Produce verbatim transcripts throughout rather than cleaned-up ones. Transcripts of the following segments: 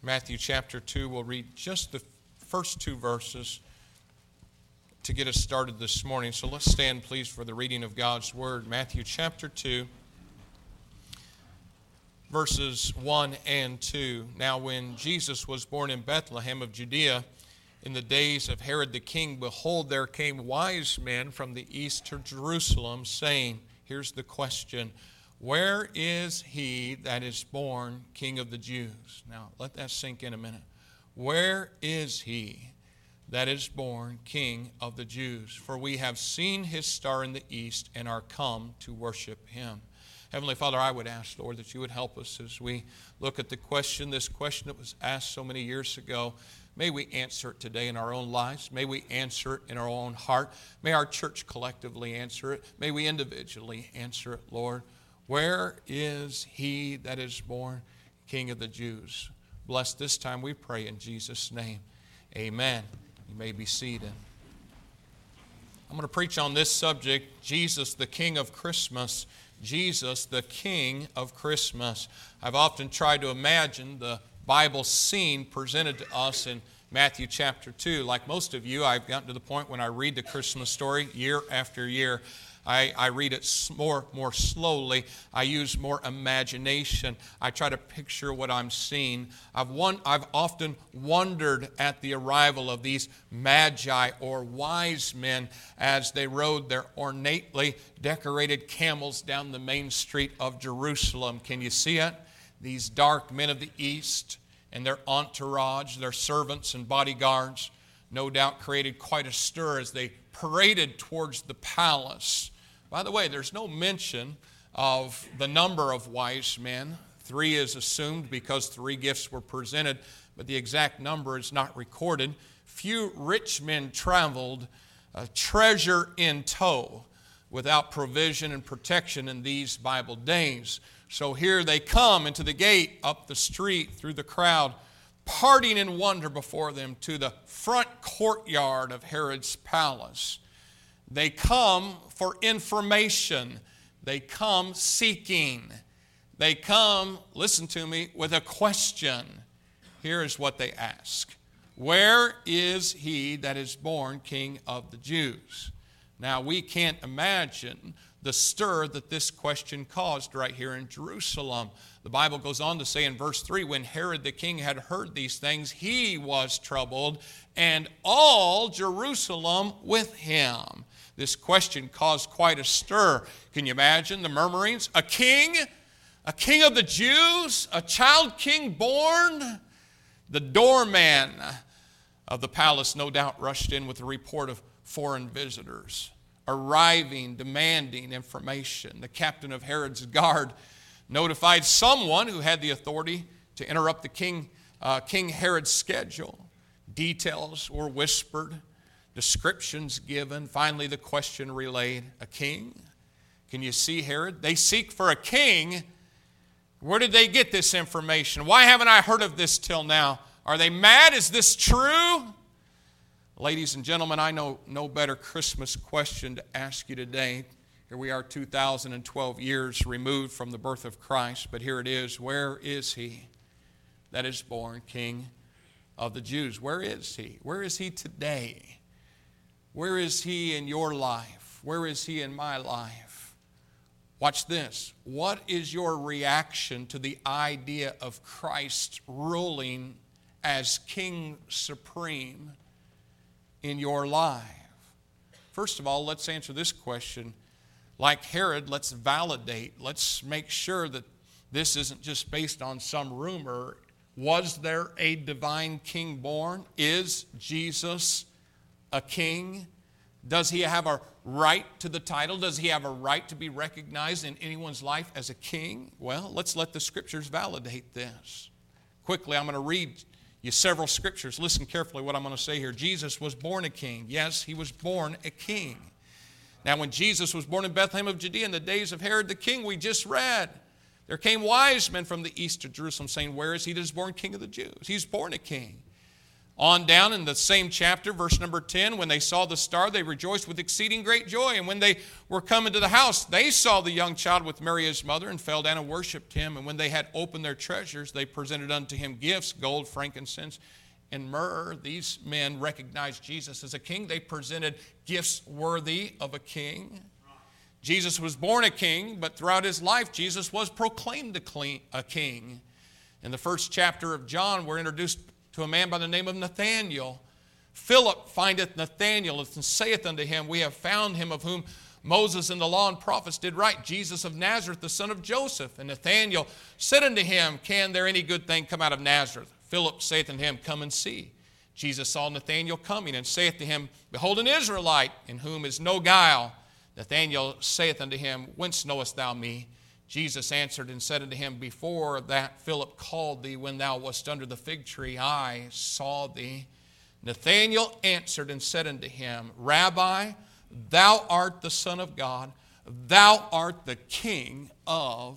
Matthew chapter two. We'll read just the first two verses to get us started this morning. So let's stand, please, for the reading of God's Word. Matthew chapter two, verses one and two. Now when Jesus was born in Bethlehem of Judea, in the days of Herod the king, behold, there came wise men from the east to Jerusalem, saying, here's the question, where is he that is born King of the Jews? Now, let that sink in a minute. Where is he that is born King of the Jews? For we have seen his star in the east and are come to worship him. Heavenly Father, I would ask, Lord, that you would help us as we look at the question, this question that was asked so many years ago. May we answer it today in our own lives. May we answer it in our own heart. May our church collectively answer it. May we individually answer it, Lord. Where is he that is born King of the Jews? Bless this time, we pray in Jesus' name. Amen. You may be seated. I'm going to preach on this subject, Jesus, the King of Christmas. Jesus, the King of Christmas. I've often tried to imagine the Bible scene presented to us in Matthew chapter two. Like most of you, I've gotten to the point when I read the Christmas story year after year, I, I read it more, more slowly. I use more imagination. I try to picture what I'm seeing. I've, won, I've often wondered at the arrival of these magi or wise men as they rode their ornately decorated camels down the main street of Jerusalem. Can you see it? These dark men of the east and their entourage, their servants and bodyguards, no doubt created quite a stir as they paraded towards the palace. By the way, there's no mention of the number of wise men. Three is assumed because three gifts were presented, but the exact number is not recorded. Few rich men traveled, a treasure in tow, without provision and protection in these Bible days. So here they come into the gate, up the street, through the crowd, parting in wonder before them to the front courtyard of Herod's palace. They come for information. They come seeking. They come, listen to me, with a question. Here is what they ask. Where is he that is born King of the Jews? Now, we can't imagine the stir that this question caused right here in Jerusalem. The Bible goes on to say in verse three, when Herod the king had heard these things, he was troubled, and all Jerusalem with him. This question caused quite a stir. Can you imagine the murmurings? A king? A king of the Jews? A child king born? The doorman of the palace no doubt rushed in with a report of foreign visitors arriving, demanding information. The captain of Herod's guard notified someone who had the authority to interrupt the king, uh, King Herod's schedule. Details were whispered, descriptions given. Finally, the question relayed, a king? Can you see Herod? They seek for a king. Where did they get this information? Why haven't I heard of this till now? Are they mad? Is this true? Ladies and gentlemen, I know no better Christmas question to ask you today. Here we are two thousand twelve years removed from the birth of Christ, but here it is. Where is he that is born King of the Jews? Where is he? Where is he today? Where is he in your life? Where is he in my life? Watch this. What is your reaction to the idea of Christ ruling as King Supreme in your life? First of all, let's answer this question. Like Herod, let's validate. Let's make sure that this isn't just based on some rumor. Was there a divine king born? Is Jesus a king? Does he have a right to the title? Does he have a right to be recognized in anyone's life as a king? Well, let's let the scriptures validate this. Quickly, I'm going to read you several scriptures. Listen carefully what I'm going to say here. Jesus was born a king. Yes, he was born a king. Now, when Jesus was born in Bethlehem of Judea in the days of Herod the king, we just read, there came wise men from the east to Jerusalem saying, where is he that is born King of the Jews? He's born a king. On down in the same chapter, verse number ten, when they saw the star, they rejoiced with exceeding great joy. And when they were come into the house, they saw the young child with Mary his mother, and fell down and worshipped him. And when they had opened their treasures, they presented unto him gifts, gold, frankincense, and myrrh. These men recognized Jesus as a king. They presented gifts worthy of a king. Jesus was born a king, but throughout his life, Jesus was proclaimed a king. In the first chapter of John, we're introduced to a man by the name of Nathanael. Philip findeth Nathanael and saith unto him, We have found him of whom Moses and the law and prophets did write, Jesus of Nazareth, the son of Joseph. And Nathanael said unto him, Can there any good thing come out of Nazareth? Philip saith unto him, Come and see. Jesus saw Nathanael coming, and saith to him, Behold an Israelite, in whom is no guile. Nathanael saith unto him, Whence knowest thou me? Jesus answered and said unto him, Before that Philip called thee, when thou wast under the fig tree, I saw thee. Nathanael answered and said unto him, Rabbi, thou art the Son of God, thou art the King of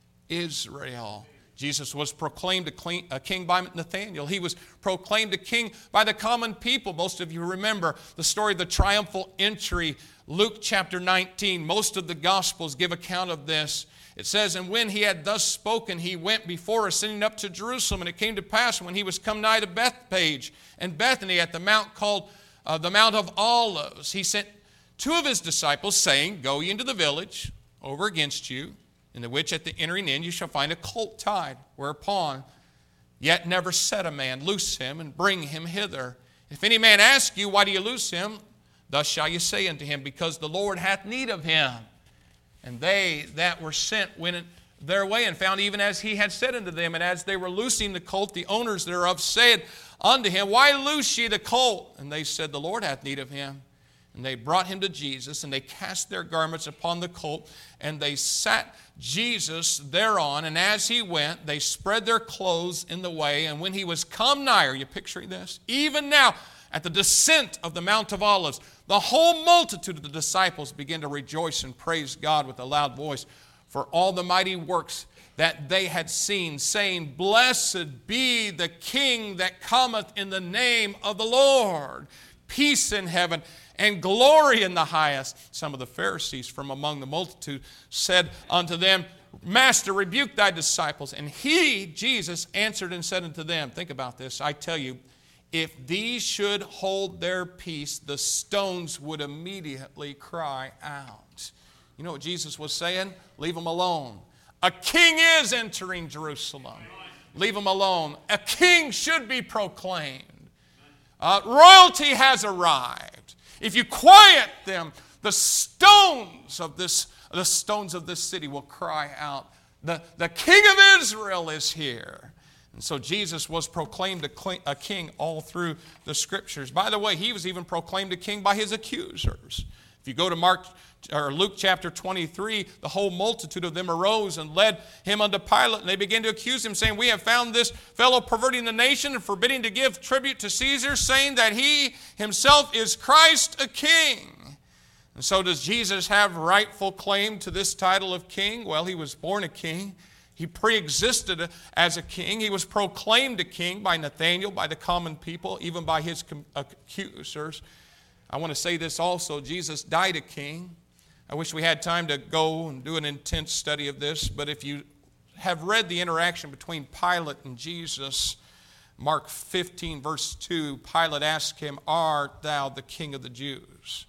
Israel. Jesus was proclaimed a king by Nathanael. He was proclaimed a king by the common people. Most of you remember the story of the triumphal entry, Luke chapter nineteen. Most of the Gospels give account of this. It says, And when he had thus spoken, he went before ascending up to Jerusalem. And it came to pass, when he was come nigh to Bethphage and Bethany at the mount called uh, the Mount of Olives, he sent two of his disciples, saying, Go ye into the village over against you, in the which at the entering in you shall find a colt tied, whereupon yet never set a man. Loose him and bring him hither. If any man ask you, Why do you loose him? Thus shall you say unto him, Because the Lord hath need of him. And they that were sent went their way, and found even as he had said unto them. And as they were loosing the colt, the owners thereof said unto him, Why loose ye the colt? And they said, The Lord hath need of him. And they brought him to Jesus, and they cast their garments upon the colt, and they sat Jesus thereon. And as he went, they spread their clothes in the way. And when he was come nigh, are you picturing this? Even now, at the descent of the Mount of Olives, the whole multitude of the disciples began to rejoice and praise God with a loud voice for all the mighty works that they had seen, saying, Blessed be the King that cometh in the name of the Lord. Peace in heaven and glory in the highest. Some of the Pharisees from among the multitude said unto them, Master, rebuke thy disciples. And he, Jesus, answered and said unto them, think about this, I tell you, if these should hold their peace, the stones would immediately cry out. You know what Jesus was saying? Leave them alone. A king is entering Jerusalem. Leave them alone. A king should be proclaimed. Uh, royalty has arrived. If you quiet them, the stones of this, the stones of this city will cry out. The, the King of Israel is here. And so Jesus was proclaimed a king all through the Scriptures. By the way, he was even proclaimed a king by his accusers. If you go to Mark or Luke chapter twenty-three, the whole multitude of them arose and led him unto Pilate, and they began to accuse him, saying, We have found this fellow perverting the nation and forbidding to give tribute to Caesar, saying that he himself is Christ a king. And so does Jesus have rightful claim to this title of king? Well, he was born a king. He pre-existed as a king. He was proclaimed a king by Nathanael, by the common people, even by his accusers. I want to say this also. Jesus died a king. I wish we had time to go and do an intense study of this, but if you have read the interaction between Pilate and Jesus, Mark fifteen, verse two, Pilate asked him, Art thou the King of the Jews?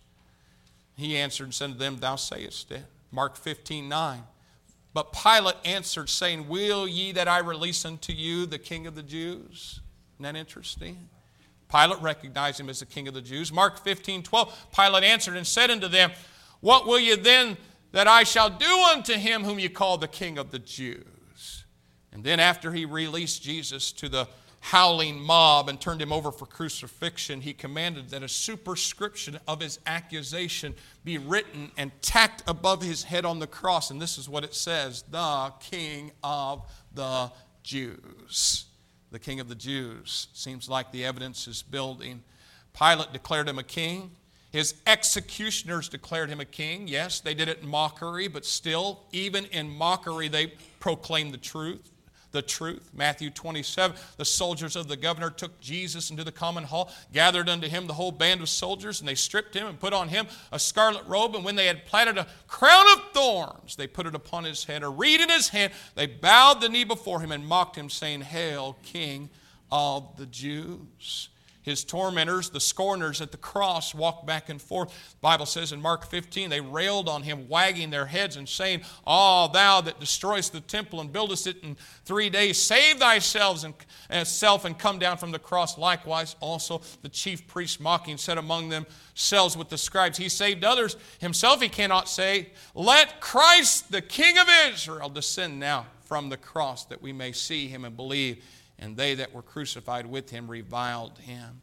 He answered and said to them, Thou sayest it. Mark fifteen, nine. But Pilate answered, saying, Will ye that I release unto you the King of the Jews? Isn't that interesting? Pilate recognized him as the King of the Jews. Mark fifteen, twelve, Pilate answered and said unto them, What will ye then that I shall do unto him whom ye call the King of the Jews? And then after he released Jesus to the howling mob and turned him over for crucifixion, he commanded that a superscription of his accusation be written and tacked above his head on the cross. And this is what it says, the King of the Jews. The King of the Jews. Seems like the evidence is building. Pilate declared him a king. His executioners declared him a king. Yes, they did it in mockery, but still, even in mockery, they proclaimed the truth. the truth. Matthew twenty-seven, the soldiers of the governor took Jesus into the common hall, gathered unto him the whole band of soldiers, and they stripped him and put on him a scarlet robe. And when they had platted a crown of thorns, they put it upon his head, a reed in his hand. They bowed the knee before him and mocked him, saying, Hail, King of the Jews. His tormentors, the scorners at the cross, walked back and forth. The Bible says in Mark fifteen, they railed on him, wagging their heads and saying, Ah, thou that destroyest the temple and buildest it in three days, save thyself and, uh, self and come down from the cross. Likewise, also the chief priests mocking said among themselves with the scribes, He saved others, himself he cannot save. Let Christ, the King of Israel, descend now from the cross, that we may see him and believe. And they that were crucified with him reviled him.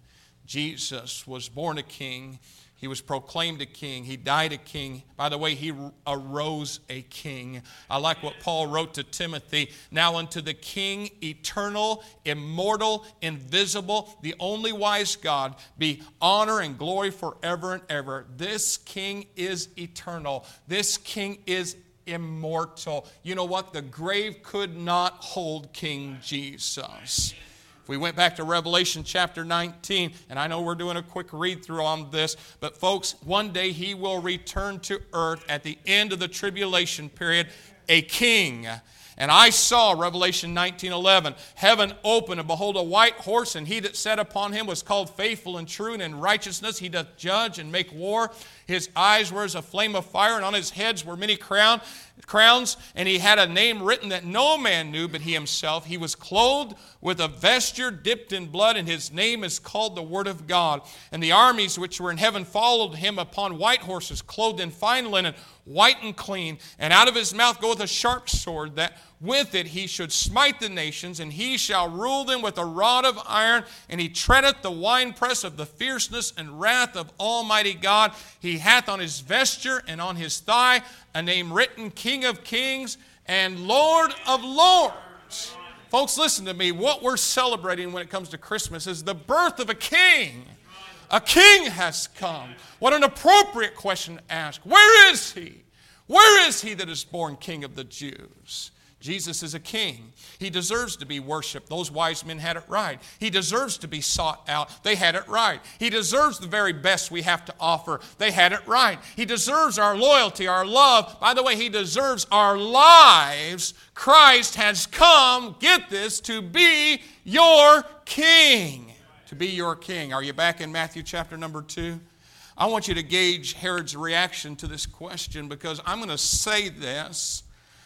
Jesus was born a king. He was proclaimed a king. He died a king. By the way, he arose a king. I like what Paul wrote to Timothy. Now unto the King, eternal, immortal, invisible, the only wise God, be honor and glory forever and ever. This King is eternal. This King is immortal. You know what? The grave could not hold King Jesus. If we went back to Revelation chapter nineteen, and I know we're doing a quick read through on this, but folks, one day he will return to earth at the end of the tribulation period, a king. And I saw, Revelation nineteen eleven, heaven open, and behold a white horse, and he that sat upon him was called Faithful and True, and in righteousness he doth judge and make war. His eyes were as a flame of fire, and on his heads were many crown, crowns, and he had a name written that no man knew but he himself. He was clothed with a vesture dipped in blood, and his name is called the Word of God. And the armies which were in heaven followed him upon white horses, clothed in fine linen, white and clean. And out of his mouth goeth a sharp sword, that with it he should smite the nations, and he shall rule them with a rod of iron. And he treadeth the winepress of the fierceness and wrath of Almighty God. He hath on his vesture and on his thigh a name written, King of Kings and Lord of Lords. Folks, listen to me. What we're celebrating when it comes to Christmas is the birth of a king. A king has come. What an appropriate question to ask. Where is he? Where is he that is born King of the Jews? Jesus is a king. He deserves to be worshiped. Those wise men had it right. He deserves to be sought out. They had it right. He deserves the very best we have to offer. They had it right. He deserves our loyalty, our love. By the way, he deserves our lives. Christ has come, get this, to be your king. To be your king. Are you back in Matthew chapter number two? I want you to gauge Herod's reaction to this question, because I'm going to say this.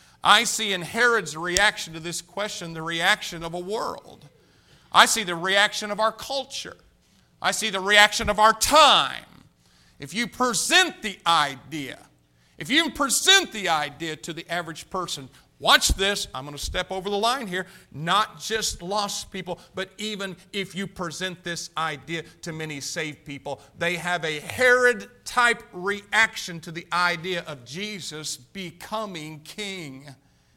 I see in Herod's reaction to this question the reaction of a world. I see the reaction of our culture. I see the reaction of our time. If you present the idea, if you present the idea to the average person, watch this, I'm going to step over the line here, not just lost people, but even if you present this idea to many saved people, they have a Herod-type reaction to the idea of Jesus becoming king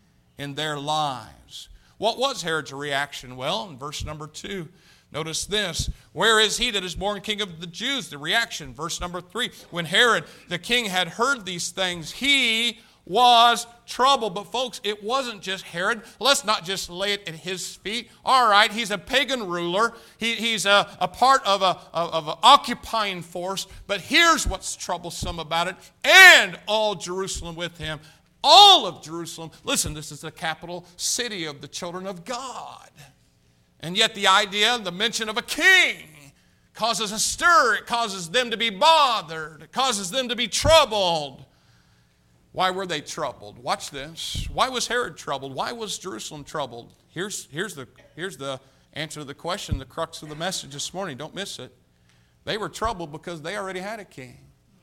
in their lives. What was Herod's reaction? Well, in verse number two, notice this. Where is he that is born King of the Jews? The reaction, verse number three. When Herod the king had heard these things, he was troubled. But folks, it wasn't just Herod. Let's not just lay it at his feet. All right, he's a pagan ruler. He, he's a, a part of a of an occupying force. But here's what's troublesome about it. And all Jerusalem with him. All of Jerusalem. Listen, this is the capital city of the children of God. And yet the idea, the mention of a king causes a stir. It causes them to be bothered. It causes them to be troubled. Why were they troubled? Watch this. Why was Herod troubled? Why was Jerusalem troubled? Here's, here's, the, here's the answer to the question, the crux of the message this morning. Don't miss it. They were troubled because they already had a king.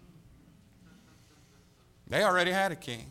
They already had a king.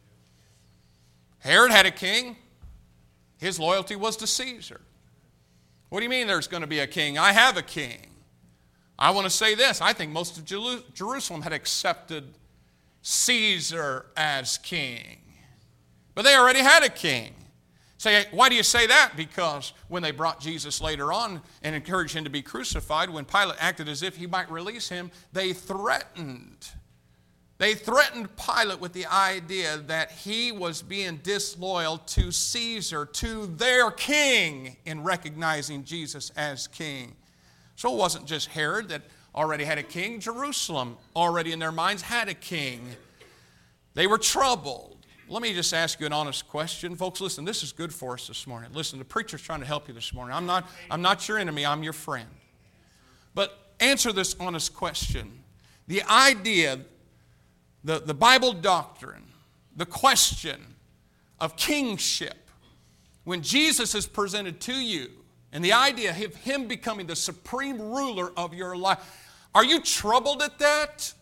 Herod had a king. His loyalty was to Caesar. What do you mean there's going to be a king? I have a king. I want to say this. I think most of Jerusalem had accepted Caesar as king. But they already had a king. Say, why do you say that? Because when they brought Jesus later on and encouraged him to be crucified, when Pilate acted as if he might release him, they threatened They threatened Pilate with the idea that he was being disloyal to Caesar, to their king, in recognizing Jesus as king. So it wasn't just Herod that already had a king. Jerusalem already in their minds had a king. They were troubled. Let me just ask you an honest question. Folks, listen, this is good for us this morning. Listen, the preacher's trying to help you this morning. I'm not, I'm not your enemy, I'm your friend. But answer this honest question. The idea, the, the Bible doctrine, the question of kingship, when Jesus is presented to you, and the idea of him becoming the supreme ruler of your life, are you troubled at that?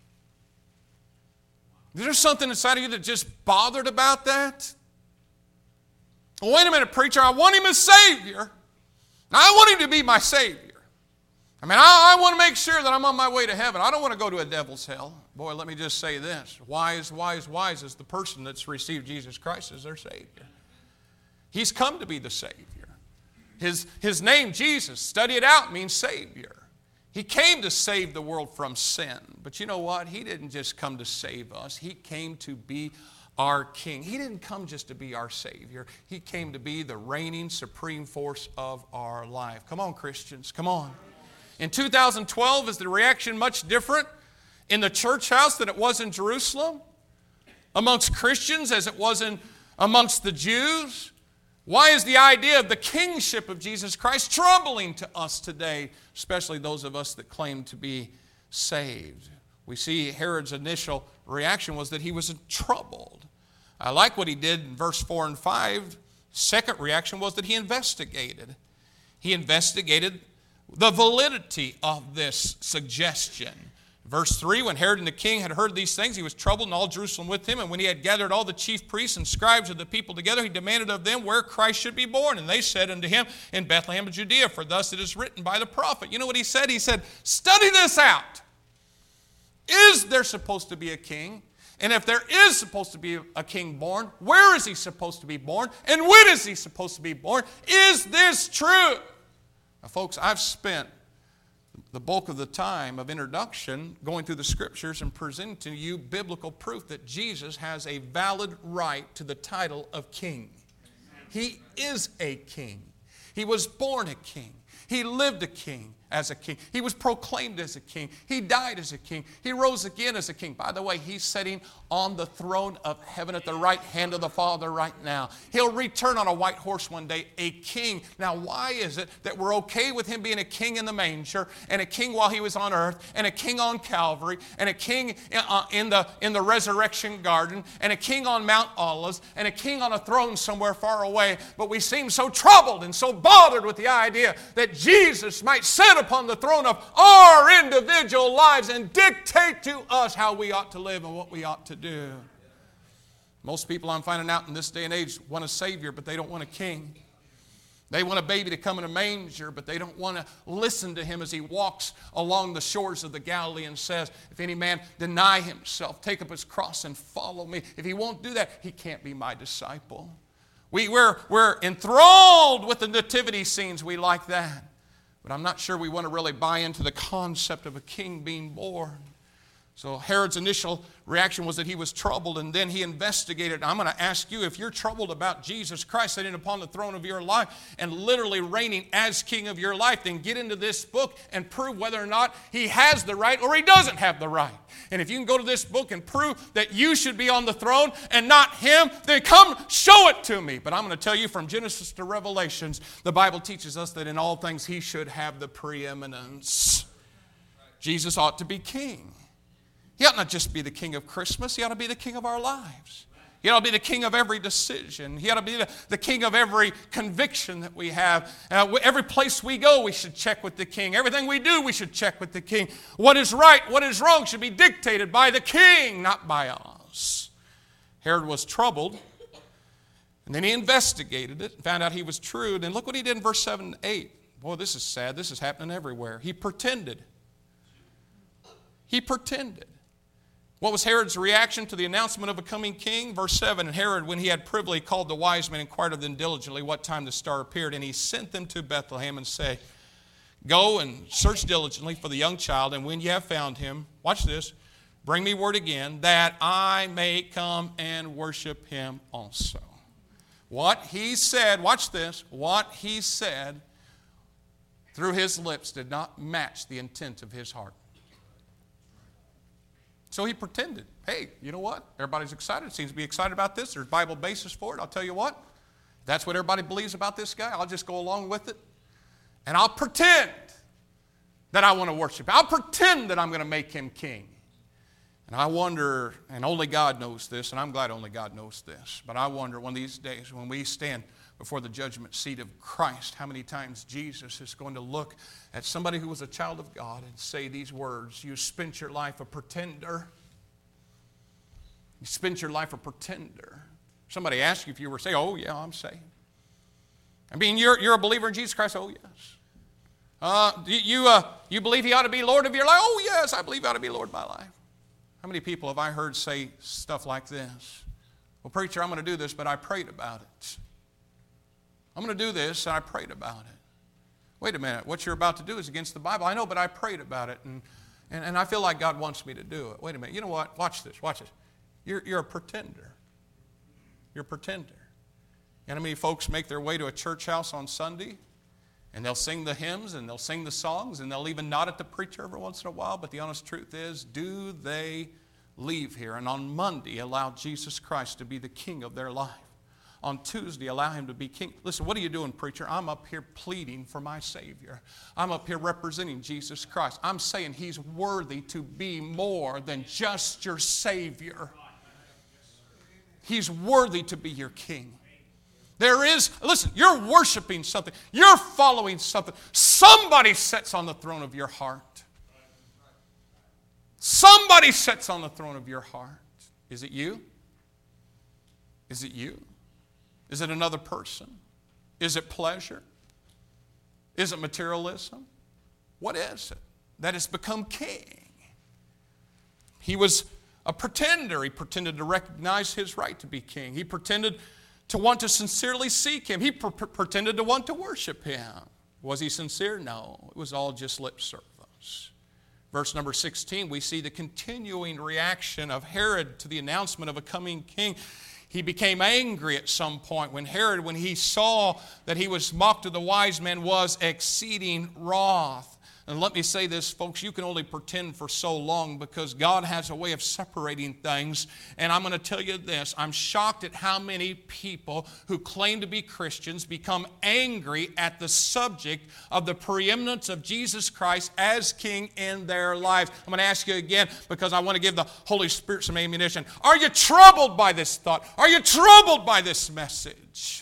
Is there something inside of you that just bothered about that? Well, wait a minute, preacher, I want him as Savior. I want him to be my Savior. I mean, I, I want to make sure that I'm on my way to heaven. I don't want to go to a devil's hell. Boy, let me just say this. Wise, wise, wise is the person that's received Jesus Christ as their Savior. He's come to be the Savior. His, his name, Jesus, study it out, means Savior. He came to save the world from sin. But you know what? He didn't just come to save us. He came to be our King. He didn't come just to be our Savior. He came to be the reigning supreme force of our life. Come on, Christians, come on. In two thousand twelve, is the reaction much different in the church house than it was in Jerusalem? Amongst Christians as it was in, amongst the Jews? Why is the idea of the kingship of Jesus Christ troubling to us today, especially those of us that claim to be saved? We see Herod's initial reaction was that he was troubled. I like what he did in verse four and five. Second reaction was that he investigated. He investigated the validity of this suggestion. Verse three, when Herod and the king had heard these things, he was troubled, and all Jerusalem with him. And when he had gathered all the chief priests and scribes of the people together, he demanded of them where Christ should be born. And they said unto him, in Bethlehem of Judea, for thus it is written by the prophet. You know what he said? He said, study this out. Is there supposed to be a king? And if there is supposed to be a king born, where is he supposed to be born? And when is he supposed to be born? Is this true? Now, folks, I've spent the bulk of the time of introduction going through the scriptures and presenting to you biblical proof that Jesus has a valid right to the title of king. He is a king. He was born a king. He lived a king as a king. He was proclaimed as a king. He died as a king. He rose again as a king. By the way, he's sitting on the throne of heaven at the right hand of the Father right now. He'll return on a white horse one day, a king. Now, why is it that we're okay with him being a king in the manger, and a king while he was on earth, and a king on Calvary, and a king in the, in the resurrection garden, and a king on Mount Olives, and a king on a throne somewhere far away, but we seem so troubled and so bothered with the idea that Jesus might sit upon the throne of our individual lives and dictate to us how we ought to live and what we ought to do. Most people, I'm finding out in this day and age, want a Savior, but they don't want a king. They want a baby to come in a manger, but they don't want to listen to him as he walks along the shores of the Galilee and says, if any man deny himself, take up his cross and follow me. If he won't do that, he can't be my disciple. We, we're, we're enthralled with the nativity scenes. We like that. But I'm not sure we want to really buy into the concept of a king being born. So Herod's initial reaction was that he was troubled, and then he investigated. I'm going to ask you, if you're troubled about Jesus Christ sitting upon the throne of your life and literally reigning as king of your life, then get into this book and prove whether or not he has the right or he doesn't have the right. And if you can go to this book and prove that you should be on the throne and not him, then come show it to me. But I'm going to tell you, from Genesis to Revelations, the Bible teaches us that in all things he should have the preeminence. Jesus ought to be king. He ought not just be the king of Christmas. He ought to be the king of our lives. He ought to be the king of every decision. He ought to be the, the king of every conviction that we have. Uh, every place we go, we should check with the king. Everything we do, we should check with the king. What is right, what is wrong should be dictated by the king, not by us. Herod was troubled, and then he investigated it and found out he was true. And look what he did in verse seven and eight. Boy, this is sad. This is happening everywhere. He pretended. He pretended. What was Herod's reaction to the announcement of a coming king? Verse seven, and Herod, when he had privily called the wise men, inquired of them diligently what time the star appeared. And he sent them to Bethlehem and said, go and search diligently for the young child, and when you have found him, watch this, bring me word again, that I may come and worship him also. What he said, watch this, what he said through his lips did not match the intent of his heart. So he pretended. Hey, you know what? Everybody's excited. Seems to be excited about this. There's Bible basis for it. I'll tell you what. If that's what everybody believes about this guy, I'll just go along with it. And I'll pretend that I want to worship. I'll pretend that I'm going to make him king. And I wonder, and only God knows this, and I'm glad only God knows this, but I wonder one of these days when we stand before the judgment seat of Christ, how many times Jesus is going to look at somebody who was a child of God and say these words, you spent your life a pretender. You spent your life a pretender. Somebody asked you if you were saved. Oh, yeah, I'm saved. I mean, you're, you're a believer in Jesus Christ. Oh, yes. Uh, you, uh, you believe he ought to be Lord of your life? Oh, yes, I believe he ought to be Lord of my life. How many people have I heard say stuff like this? Well, preacher, I'm going to do this, but I prayed about it. I'm going to do this, and I prayed about it. Wait a minute, what you're about to do is against the Bible. I know, but I prayed about it, and, and, and I feel like God wants me to do it. Wait a minute, you know what? Watch this, watch this. You're, you're a pretender. You're a pretender. You know how many folks make their way to a church house on Sunday, and they'll sing the hymns, and they'll sing the songs, and they'll even nod at the preacher every once in a while, but the honest truth is, do they leave here and on Monday allow Jesus Christ to be the king of their life? On Tuesday, allow him to be king. Listen, what are you doing, preacher? I'm up here pleading for my Savior. I'm up here representing Jesus Christ. I'm saying he's worthy to be more than just your Savior. He's worthy to be your king. There is, listen, you're worshiping something. You're following something. Somebody sits on the throne of your heart. Somebody sits on the throne of your heart. Is it you? Is it you? Is it another person? Is it pleasure? Is it materialism? What is it that has become king? He was a pretender. He pretended to recognize his right to be king. He pretended to want to sincerely seek him. He pre- pretended to want to worship him. Was he sincere? No. It was all just lip service. Verse number sixteen, we see the continuing reaction of Herod to the announcement of a coming king. He became angry at some point when Herod, when he saw that he was mocked of the wise men, was exceeding wroth. And let me say this, folks, you can only pretend for so long because God has a way of separating things. And I'm going to tell you this, I'm shocked at how many people who claim to be Christians become angry at the subject of the preeminence of Jesus Christ as King in their lives. I'm going to ask you again because I want to give the Holy Spirit some ammunition. Are you troubled by this thought? Are you troubled by this message?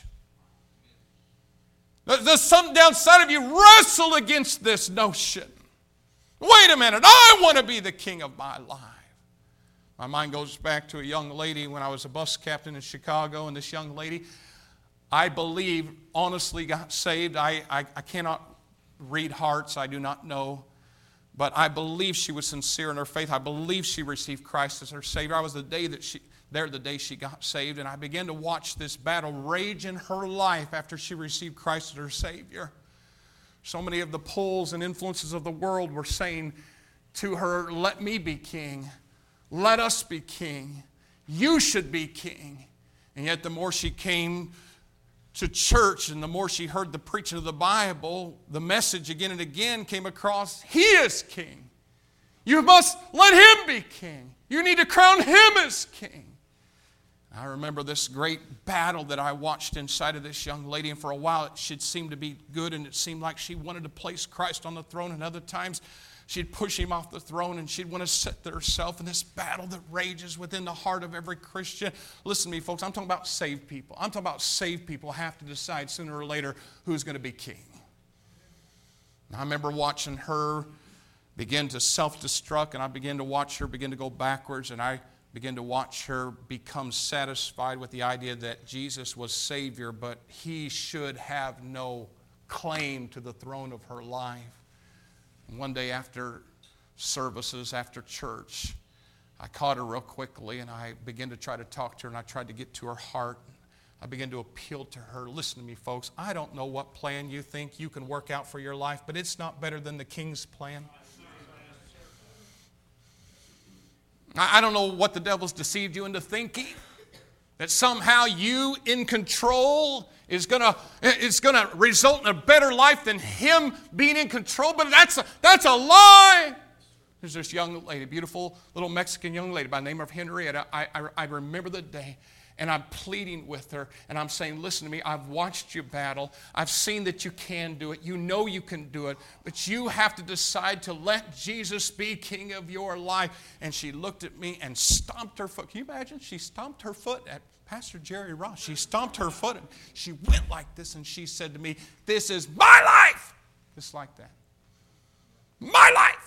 Does something downside of you wrestle against this notion? Wait a minute, I want to be the king of my life. My mind goes back to a young lady when I was a bus captain in Chicago, and this young lady, I believe, honestly got saved. I, I, I cannot read hearts, I do not know. But I believe she was sincere in her faith. I believe she received Christ as her Savior. I was the day that she... there the day she got saved, and I began to watch this battle rage in her life after she received Christ as her Savior. So many of the pulls and influences of the world were saying to her, let me be king. Let us be king. You should be king. And yet the more she came to church and the more she heard the preaching of the Bible, the message again and again came across, he is king. You must let him be king. You need to crown him as king. I remember this great battle that I watched inside of this young lady, and for a while it should seem to be good, and it seemed like she wanted to place Christ on the throne, and other times she'd push him off the throne, and she'd want to sit there herself in this battle that rages within the heart of every Christian. Listen to me, folks, I'm talking about saved people. I'm talking about saved people have to decide sooner or later who's going to be king. And I remember watching her begin to self-destruct, and I began to watch her begin to go backwards, and I began to watch her become satisfied with the idea that Jesus was Savior, but he should have no claim to the throne of her life. And one day after services, after church, I caught her real quickly, and I began to try to talk to her, and I tried to get to her heart. I began to appeal to her. Listen to me, folks. I don't know what plan you think you can work out for your life, but it's not better than the King's plan. I don't know what the devil's deceived you into thinking. That somehow you in control is gonna is gonna result in a better life than him being in control. But that's a, that's a lie. There's this young lady, beautiful little Mexican young lady by the name of Henrietta. I, I, I remember the day, and I'm pleading with her, and I'm saying, listen to me, I've watched you battle. I've seen that you can do it. You know you can do it, but you have to decide to let Jesus be king of your life. And she looked at me and stomped her foot. Can you imagine? She stomped her foot at Pastor Jerry Ross. She stomped her foot, and she went like this, and she said to me, this is my life. Just like that. My life.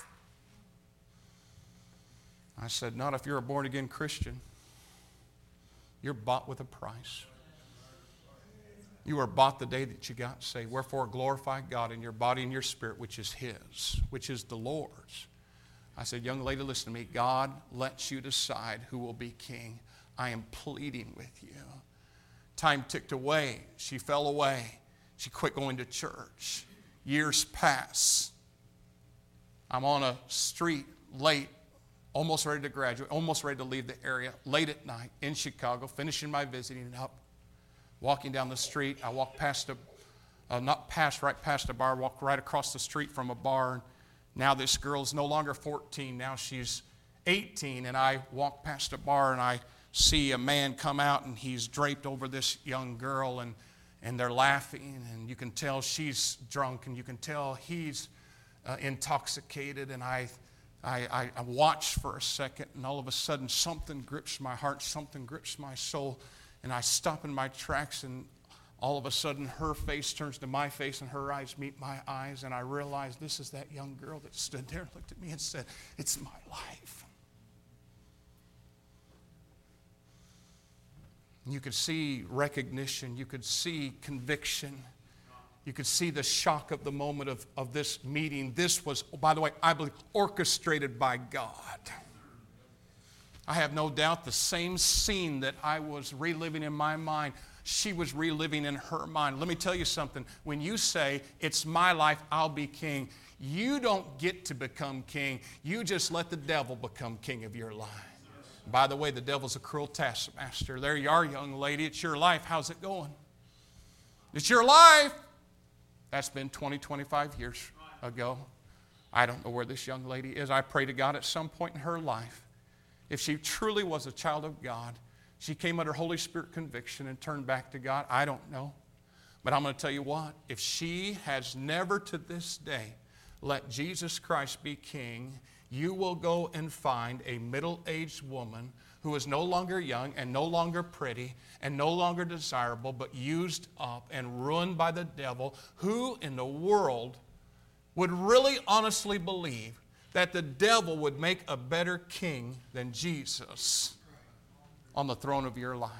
I said, not if you're a born-again Christian. You're bought with a price. You were bought the day that you got saved. Wherefore glorify God in your body and your spirit, which is His, which is the Lord's. I said, young lady, listen to me. God lets you decide who will be king. I am pleading with you. Time ticked away. She fell away. She quit going to church. Years pass. I'm on a street late, almost ready to graduate, almost ready to leave the area, late at night in Chicago, finishing my visiting up. Walking down the street, I walk past a, uh, not past, right past a bar, walk right across the street from a bar. Now this girl's no longer fourteen, now she's eighteen, and I walk past a bar and I see a man come out and he's draped over this young girl, and, and they're laughing, and you can tell she's drunk, and you can tell he's uh, intoxicated, and I I, I, I watch for a second, and all of a sudden something grips my heart, something grips my soul, and I stop in my tracks, and all of a sudden her face turns to my face, and her eyes meet my eyes, and I realize this is that young girl that stood there and looked at me and said, it's my life. You could see recognition, you could see conviction. You could see the shock of the moment of, of this meeting. This was, by the way, I believe, orchestrated by God. I have no doubt the same scene that I was reliving in my mind, she was reliving in her mind. Let me tell you something. When you say, it's my life, I'll be king, you don't get to become king. You just let the devil become king of your life. By the way, the devil's a cruel taskmaster. There you are, young lady. It's your life. How's it going? It's your life. That's been twenty, twenty-five years ago. I don't know where this young lady is. I pray to God at some point in her life, if she truly was a child of God, she came under Holy Spirit conviction and turned back to God. I don't know. But I'm going to tell you what, if she has never to this day let Jesus Christ be king, you will go and find a middle-aged woman who is no longer young and no longer pretty and no longer desirable, but used up and ruined by the devil. Who in the world would really honestly believe that the devil would make a better king than Jesus on the throne of your life?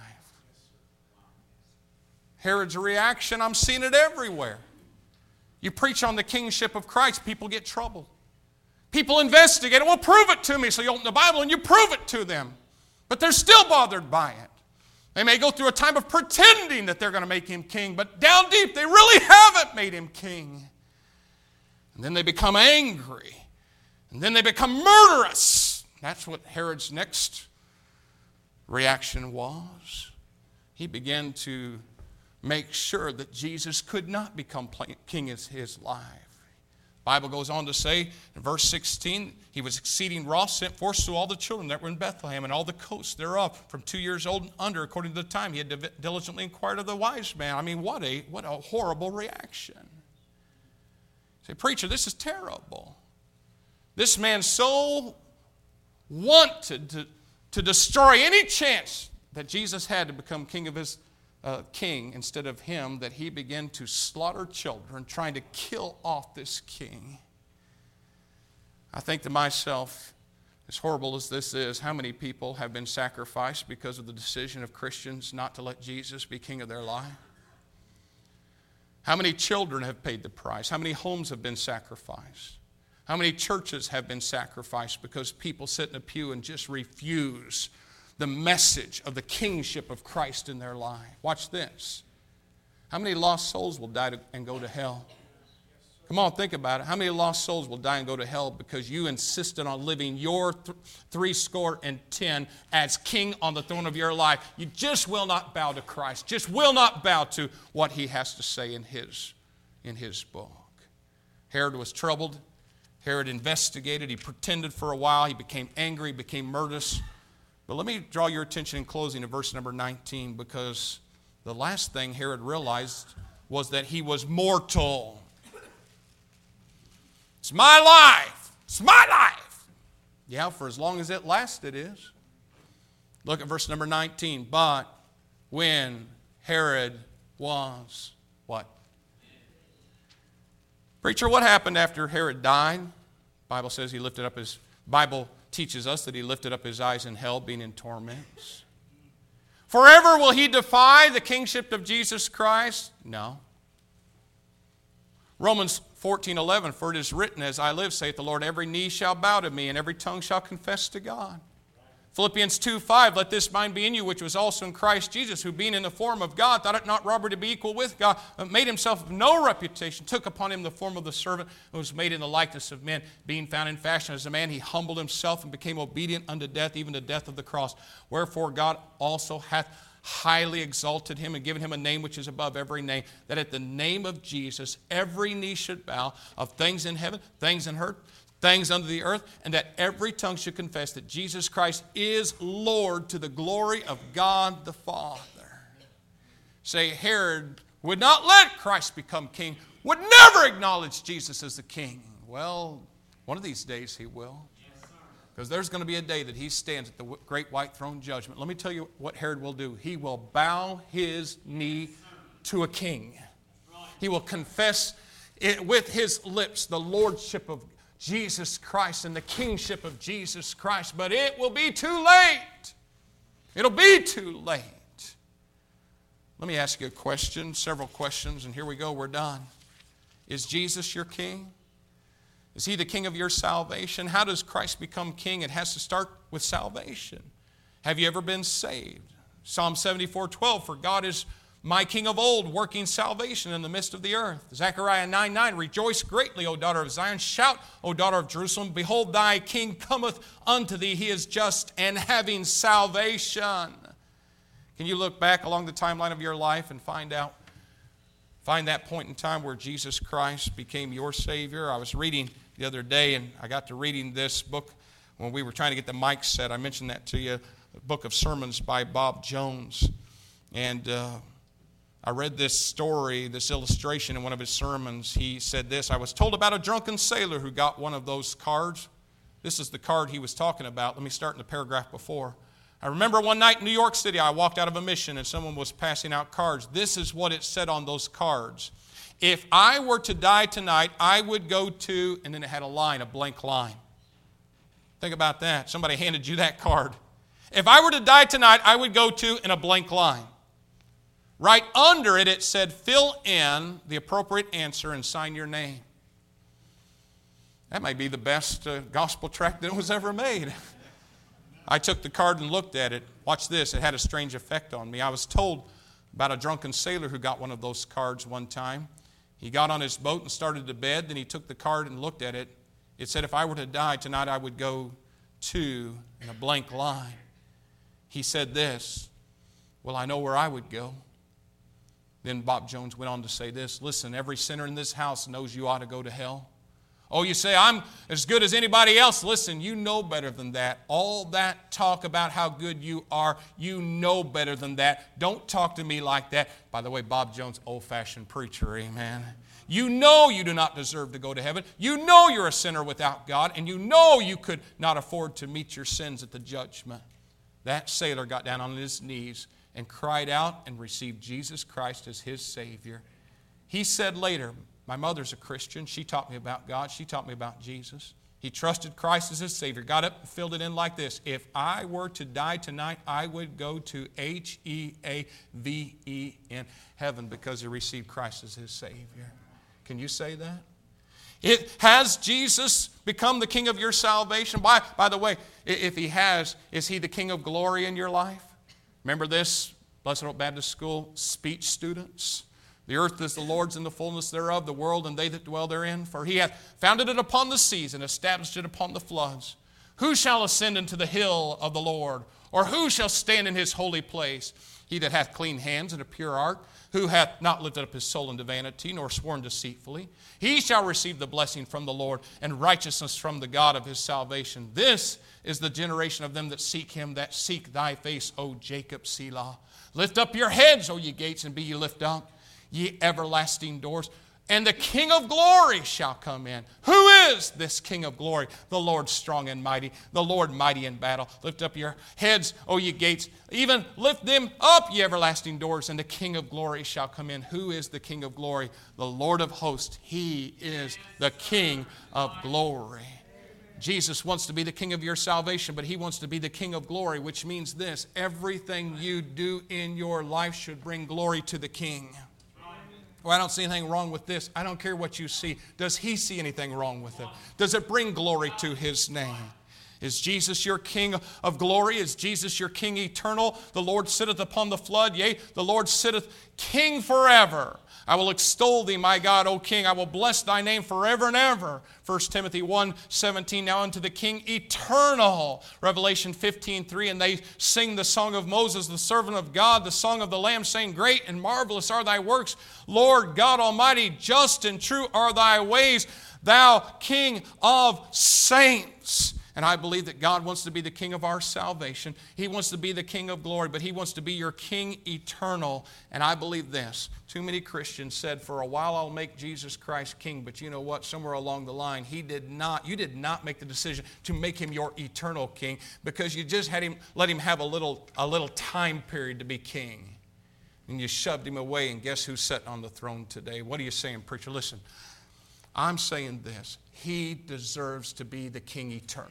Herod's reaction, I'm seeing it everywhere. You preach on the kingship of Christ, people get troubled. People investigate it. Well, prove it to me. So you open the Bible and you prove it to them. But they're still bothered by it. They may go through a time of pretending that they're going to make him king, but down deep they really haven't made him king. And then they become angry. And then they become murderous. That's what Herod's next reaction was. He began to make sure that Jesus could not become king of his life. The Bible goes on to say in verse sixteen, he was exceeding wroth, sent forth to all the children that were in Bethlehem and all the coasts thereof, from two years old and under, according to the time. He had diligently inquired of the wise man. I mean, what a what a horrible reaction. Say, preacher, this is terrible. This man so wanted to, to destroy any chance that Jesus had to become king of his Uh, king instead of him, that he began to slaughter children, trying to kill off this king. I think to myself, as horrible as this is, how many people have been sacrificed because of the decision of Christians not to let Jesus be king of their life? How many children have paid the price? How many homes have been sacrificed? How many churches have been sacrificed because people sit in a pew and just refuse the message of the kingship of Christ in their life? Watch this. How many lost souls will die to, and go to hell? Come on, think about it. How many lost souls will die and go to hell because you insisted on living your th- three score and ten as king on the throne of your life? You just will not bow to Christ. Just will not bow to what he has to say in his, in his book. Herod was troubled. Herod investigated. He pretended for a while. He became angry, became murderous. But let me draw your attention in closing to verse number nineteen, because the last thing Herod realized was that he was mortal. It's my life. It's my life. Yeah, for as long as it lasts, it is. Look at verse number nineteen. But when Herod was what? Preacher, what happened after Herod died? The Bible says he lifted up his, Bible teaches us that he lifted up his eyes in hell, being in torments. Forever will he defy the kingship of Jesus Christ? No. Romans fourteen eleven, for it is written, as I live, saith the Lord, every knee shall bow to me, and every tongue shall confess to God. Philippians two five, let this mind be in you, which was also in Christ Jesus, who being in the form of God, thought it not robbery to be equal with God, but made himself of no reputation, took upon him the form of the servant, and was made in the likeness of men. Being found in fashion as a man, he humbled himself and became obedient unto death, even the death of the cross. Wherefore God also hath highly exalted him and given him a name which is above every name, that at the name of Jesus every knee should bow, of things in heaven, things in earth, things under the earth, and that every tongue should confess that Jesus Christ is Lord, to the glory of God the Father. Say, Herod would not let Christ become king, would never acknowledge Jesus as the king. Well, one of these days he will. Because there's going to be a day that he stands at the great white throne judgment. Let me tell you what Herod will do. He will bow his knee to a king. He will confess it with his lips the lordship of Jesus Christ and the kingship of Jesus Christ. But it will be too late. It'll be too late. Let me ask you a question, several questions, and here we go, we're done. Is Jesus your king? Is he the king of your salvation? How does Christ become king? It has to start with salvation. Have you ever been saved? Psalm seventy-four twelve, for God is my king of old, working salvation in the midst of the earth. Zechariah nine nine, rejoice greatly, O daughter of Zion. Shout, O daughter of Jerusalem. Behold, thy king cometh unto thee. He is just and having salvation. Can you look back along the timeline of your life and find out, find that point in time where Jesus Christ became your Savior? I was reading the other day, and I got to reading this book when we were trying to get the mic set. I mentioned that to you, a book of sermons by Bob Jones. And uh, I read this story, this illustration in one of his sermons. He said this, I was told about a drunken sailor who got one of those cards. This is the card he was talking about. Let me start in the paragraph before. I remember one night in New York City, I walked out of a mission and someone was passing out cards. This is what it said on those cards. If I were to die tonight, I would go to, and then it had a line, a blank line. Think about that. Somebody handed you that card. If I were to die tonight, I would go to, in a blank line. Right under it, it said, fill in the appropriate answer and sign your name. That might be the best uh, gospel tract that was ever made. I took the card and looked at it. Watch this. It had a strange effect on me. I was told about a drunken sailor who got one of those cards one time. He got on his boat and started to bed. Then he took the card and looked at it. It said, if I were to die tonight, I would go to, in a blank line. He said this, well, I know where I would go. Then Bob Jones went on to say this, listen, every sinner in this house knows you ought to go to hell. Oh, you say, I'm as good as anybody else. Listen, you know better than that. All that talk about how good you are, you know better than that. Don't talk to me like that. By the way, Bob Jones, old-fashioned preacher, amen. You know you do not deserve to go to heaven. You know you're a sinner without God, and you know you could not afford to meet your sins at the judgment. That sailor got down on his knees and cried out and received Jesus Christ as his Savior. He said later, my mother's a Christian. She taught me about God. She taught me about Jesus. He trusted Christ as his Savior. Got up and filled it in like this. If I were to die tonight, I would go to H E A V E N, heaven, because he received Christ as his Savior. Can you say that? It, has Jesus become the King of your salvation? By, by the way, if he has, is he the King of glory in your life? Remember this, Blessed Hope Baptist School speech students? The earth is the Lord's and the fullness thereof, the world and they that dwell therein. For he hath founded it upon the seas and established it upon the floods. Who shall ascend into the hill of the Lord? Or who shall stand in his holy place? He that hath clean hands and a pure heart, who hath not lifted up his soul into vanity, nor sworn deceitfully. He shall receive the blessing from the Lord, and righteousness from the God of his salvation. This is the generation of them that seek him, that seek thy face, O Jacob, Selah. Lift up your heads, O ye gates, and be ye lift up, ye everlasting doors, and the King of glory shall come in. Who is this King of glory? The Lord strong and mighty, the Lord mighty in battle. Lift up your heads, O ye gates, even lift them up, ye everlasting doors, and the King of glory shall come in. Who is the King of glory? The Lord of hosts. He is the King of glory. Jesus wants to be the King of your salvation, but he wants to be the King of glory, which means this: everything you do in your life should bring glory to the King. Well, I don't see anything wrong with this. I don't care what you see. Does he see anything wrong with it? Does it bring glory to his name? Is Jesus your King of glory? Is Jesus your King eternal? The Lord sitteth upon the flood. Yea, the Lord sitteth King forever. I will extol thee, my God, O King. I will bless thy name forever and ever. First Timothy one seventeen, now unto the King eternal. Revelation fifteen three, and they sing the song of Moses, the servant of God, the song of the Lamb, saying, great and marvelous are thy works, Lord God Almighty, just and true are thy ways, thou King of saints. And I believe that God wants to be the King of our salvation. He wants to be the King of glory, but he wants to be your King eternal. And I believe this. Too many Christians said, for a while I'll make Jesus Christ King. But you know what? Somewhere along the line, he did not, you did not make the decision to make him your eternal King, because you just had him, let him have a little, a little time period to be king. And you shoved him away, and guess who's sitting on the throne today? What are you saying, preacher? Listen, I'm saying this. He deserves to be the King eternal.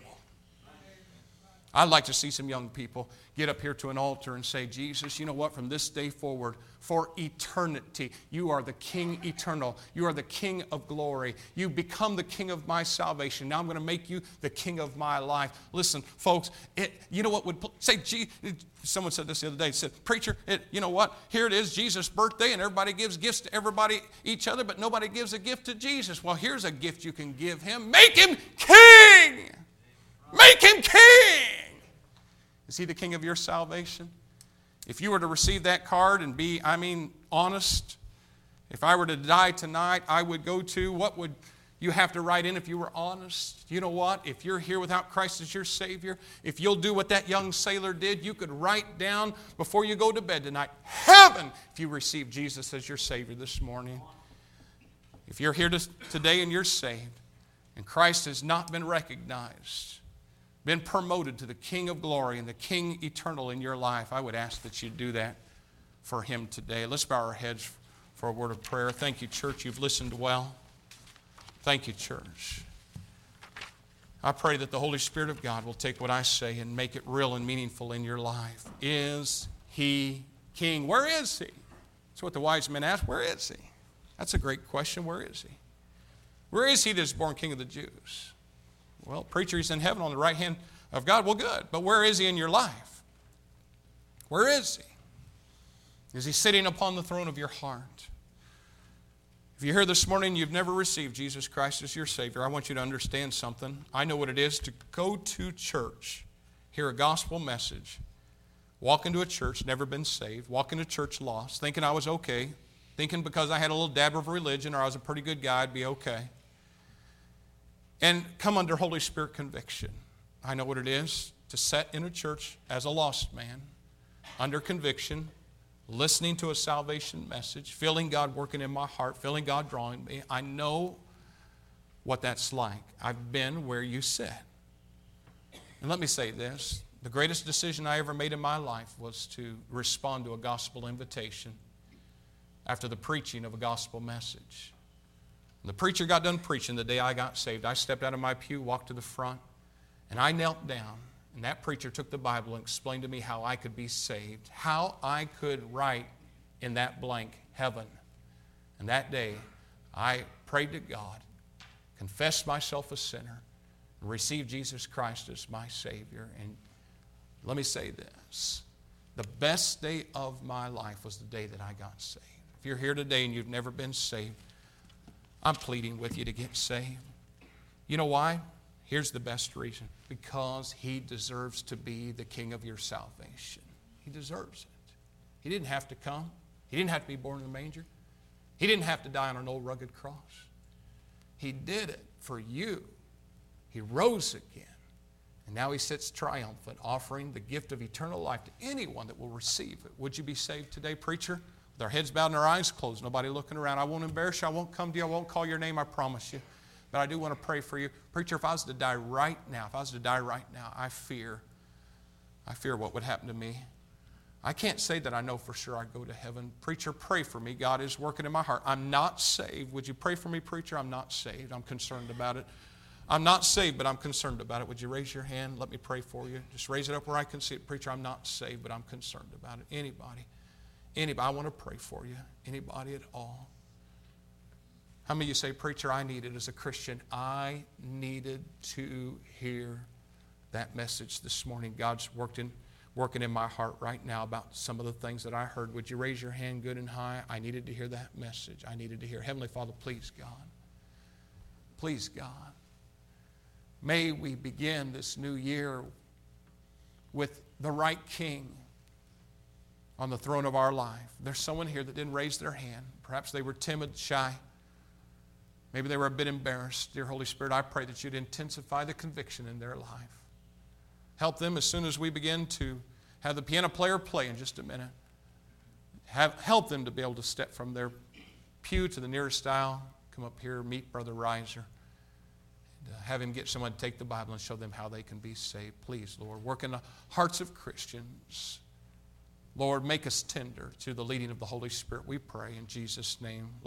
I'd like to see some young people get up here to an altar and say, Jesus, you know what? From this day forward, for eternity, you are the King eternal. You are the King of glory. You become the King of my salvation. Now I'm going to make you the King of my life. Listen, folks, it, you know what would say, gee, someone said this the other day, said, preacher, it, you know what? Here it is, Jesus' birthday, and everybody gives gifts to everybody, each other, but nobody gives a gift to Jesus. Well, here's a gift you can give him. Make him King! Make him King! Is he the King of your salvation? If you were to receive that card and be, I mean, honest, if I were to die tonight, I would go to, what would you have to write in if you were honest? You know what? If you're here without Christ as your Savior, if you'll do what that young sailor did, you could write down before you go to bed tonight, heaven, if you receive Jesus as your Savior this morning. If you're here to, today and you're saved, and Christ has not been recognized, been promoted to the King of glory and the King eternal in your life, I would ask that you do that for him today. Let's bow our heads for a word of prayer. Thank you, church. You've listened well. Thank you, church. I pray that the Holy Spirit of God will take what I say and make it real and meaningful in your life. Is he King? Where is he? That's what the wise men asked. Where is he? That's a great question. Where is he? Where is he that is born King of the Jews? Well, preacher, he's in heaven on the right hand of God. Well, good. But where is he in your life? Where is he? Is he sitting upon the throne of your heart? If you're here this morning and you've never received Jesus Christ as your Savior, I want you to understand something. I know what it is to go to church, hear a gospel message, walk into a church, never been saved, walk into church lost, thinking I was okay, thinking because I had a little dab of religion or I was a pretty good guy, I'd be okay. And come under Holy Spirit conviction. I know what it is to sit in a church as a lost man, under conviction, listening to a salvation message, feeling God working in my heart, feeling God drawing me. I know what that's like. I've been where you sit. And let me say this. The greatest decision I ever made in my life was to respond to a gospel invitation after the preaching of a gospel message. The preacher got done preaching the day I got saved. I stepped out of my pew, walked to the front, and I knelt down. And that preacher took the Bible and explained to me how I could be saved, how I could write in that blank, heaven. And that day, I prayed to God, confessed myself a sinner, and received Jesus Christ as my Savior. And let me say this. The best day of my life was the day that I got saved. If If you're here today and you've never been saved, I'm pleading with you to get saved. You know why? Here's the best reason. Because He deserves to be the King of your salvation. He deserves it. He didn't have to come. He didn't have to be born in a manger. He didn't have to die on an old rugged cross. He did it for you. He rose again. And now He sits triumphant, offering the gift of eternal life to anyone that will receive it. Would you be saved today, preacher? With our heads bowed and our eyes closed, nobody looking around. I won't embarrass you. I won't come to you. I won't call your name, I promise you. But I do want to pray for you. Preacher, if I was to die right now, if I was to die right now, I fear, I fear what would happen to me. I can't say that I know for sure I'd go to heaven. Preacher, pray for me. God is working in my heart. I'm not saved. Would you pray for me, preacher? I'm not saved. I'm concerned about it. I'm not saved, but I'm concerned about it. Would you raise your hand? Let me pray for you. Just raise it up where I can see it. Preacher, I'm not saved, but I'm concerned about it. Anybody? Anybody? I want to pray for you. Anybody at all? How many of you say, preacher, I needed as a Christian, I needed to hear that message this morning. God's worked in, working in my heart right now about some of the things that I heard. Would you raise your hand good and high? I needed to hear that message. I needed to hear. Heavenly Father, please, God. Please, God. May we begin this new year with the right King on the throne of our life. There's someone here that didn't raise their hand. Perhaps they were timid, shy. Maybe they were a bit embarrassed. Dear Holy Spirit, I pray that you'd intensify the conviction in their life. Help them as soon as we begin to have the piano player play in just a minute. Have, help them to be able to step from their pew to the nearest aisle, come up here, meet Brother Reiser, and uh, have him get someone to take the Bible and show them how they can be saved. Please, Lord, work in the hearts of Christians. Lord, make us tender to the leading of the Holy Spirit, we pray in Jesus' name.